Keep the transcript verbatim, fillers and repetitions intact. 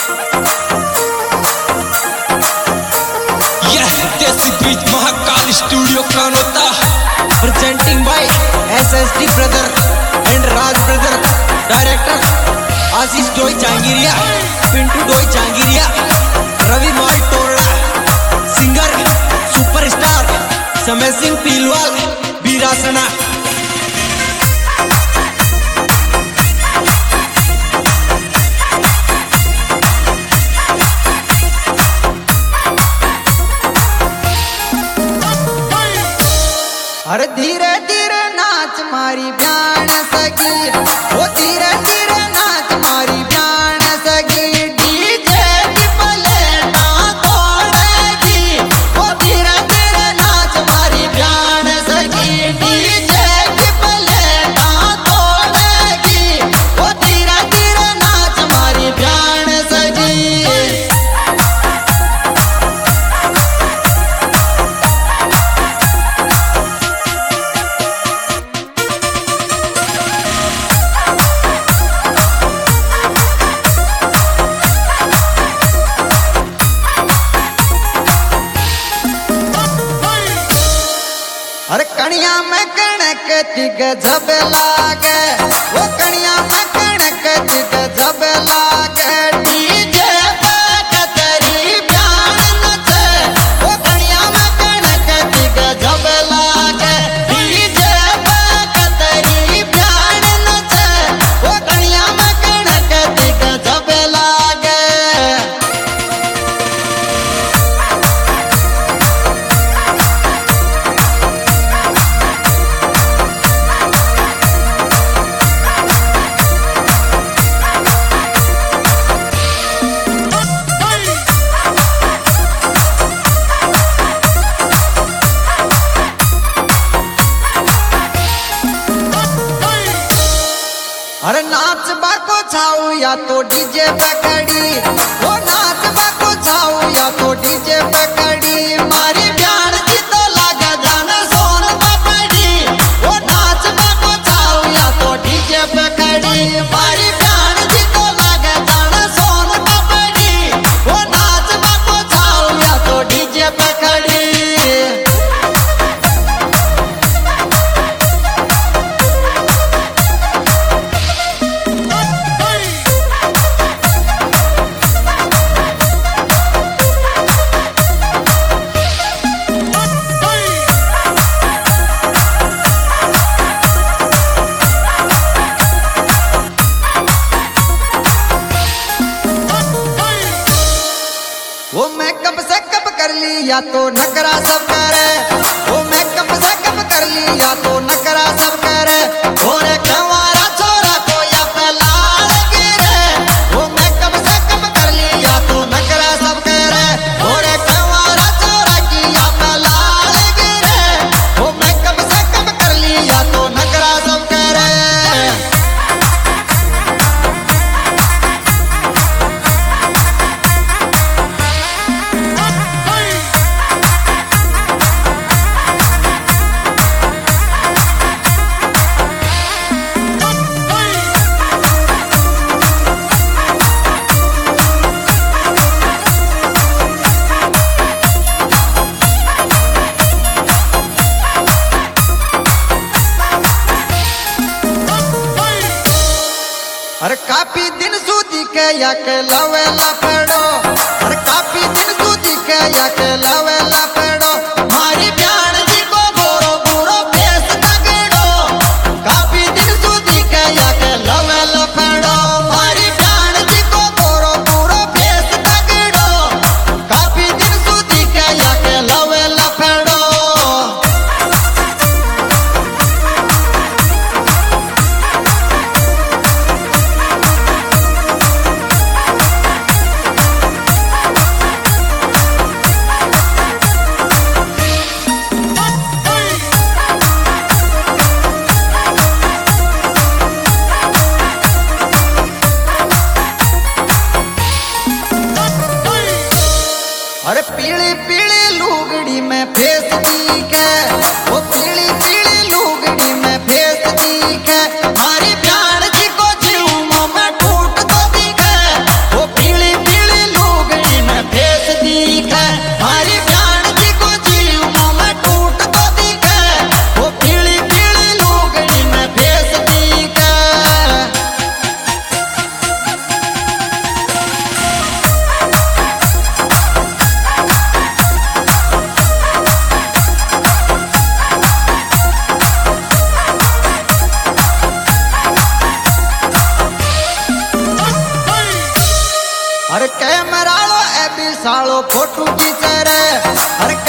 Mahakal studio Kanota presenting by S S D brother and Raj brother, director Ashish Doi Jangiria, Pintu Doi Jangiria, Ravi Mal Torla, singer superstar Samay Singh Pilwal, Birasana. अरे धीरे धीरे नाच मारी ब्यान सगी, ओ धीरे धीरे नाच मारी ब्यान सगी, डीजे की प्लेटा तोड़ेगी। ओ धीरे धीरे नाच मारी ब्यान सगी, डीजे की प्लेटा तोड़ेगी। ओ धीरे धीरे नाच मारी ब्यान सगी। अरे कणिया में कणक तिग जब लागे, वो कणिया में कणक तिग जब लागे, डीजे पे कतरी प्यार नचे। वो कणिया में कणक तिग जब लागे, डीजे पे कतरी प्यार नचे। वो कणिया में कणक तिग जब लागे। अरे नाच बाको छाऊ या तो डीजे पकड़ी, वो नाच बाको छाऊ या तो डीजे पकड़ी, मारी ब्यान जी तो लागा जान सोन पकड़ी। वो नाच बाको छाऊ या तो डीजे पकड़ी, मारी ब्यान जी तो लागा जान सोन पकड़ी। वो नाच बाको छाऊ या तो डीजे पकड़ी। वो मेकअप से कब कर ली या तो नखरा सब करे, वो मेकअप से कब कर ली या तो नखरा सब करे। ओरे कंवारा छोरा को या पे लाल गिरे, वो मेकअप से कब कर ली या तो नखरा सब करे। ओरे कंवारा छोरा की या पे लाल गिरे, वो मेकअप से कब कर ली या तो नखरा सब करे। अरे काफी दिन सूदी के या के लवेला पड़ो, अरे काफी दिन सूदी के या के लवेला पड़ो, मारी ब्यान जी को गोरो बुरो फेस तगड़ो। काफी दिन सूदी के या के लवेला पड़ो, मारी ब्यान जी को गोरो बुरो फेस तगड़ो। काफी दिन सूदी के या के लवेला पड़ो। अरे पीली पीली लुगड़ी में फेस दिखे, वो पीली पीली लुगड़ी में फेस दिखे, मारी ब्यान जी को जीव में टूट तो दिखे। वो पीली पीली अरे कैमरालो ए भी सालो फोटो खींचे रे। अरे